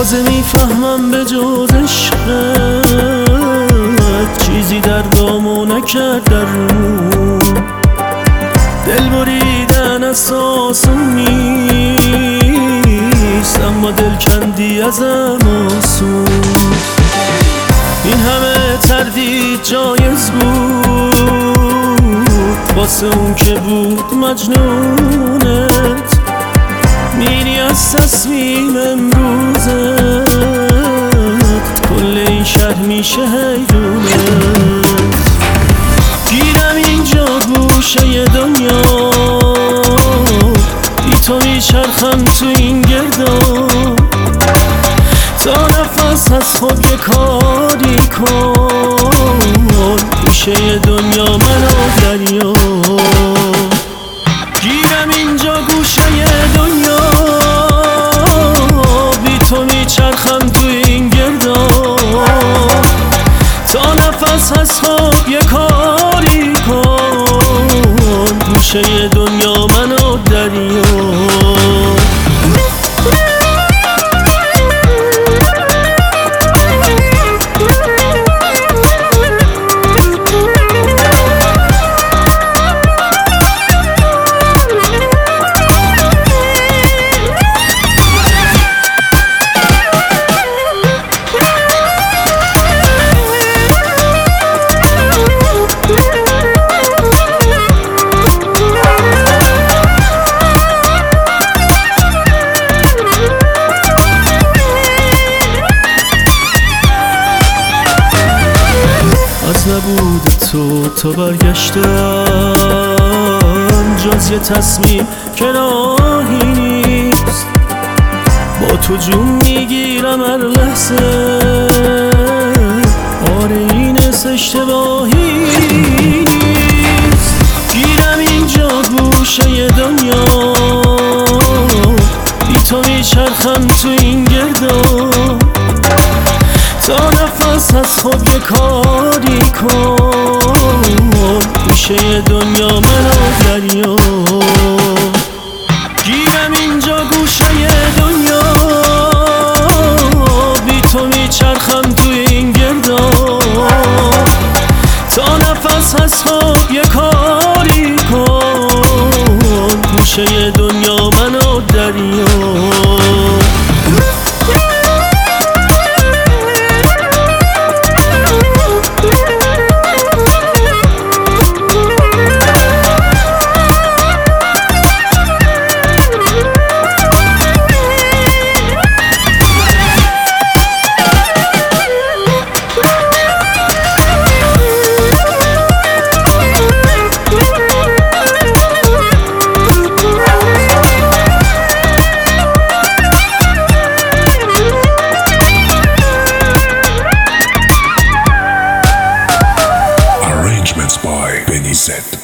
تازه میفهمم به جز عشقت چیزی در دامو نکرد در رو دل بریدن اساسم نیست، اما دل کندی ازم آسون. این همه تردید جایز بود واسه اون که بود مجنونت، میری از تصمیم امروزت کل این شهر میشه حیدونت. گیرم اینجا گوشه دنیا بی تو میچرخم تو این گردان، تا نفس از خود یه کاری کن گوشه دنیا من و دریا. گیرم اینجا گوشه دنیا بی تو میچرخم تو این گردان، تا نفس از خود یه کاری کن گوشه دنیا من و دریا. از نبود تو برگشتم جز یه تصمیم که راهی نیست، با تو جون میگیرم هر لحظه آره این اشتباهی نیست. گیرم اینجا گوشه دنیا بی تو میچرخم تو این گردان، تا نفس از خود یه کاری کن گوشه دنیا من و دریا. گیرم اینجا گوشه دنیا بی تو میچرخم تو این گردان، تا نفس از خود یه کاری کن گوشه دنیا من و دریا. Arrangements by Benny Z.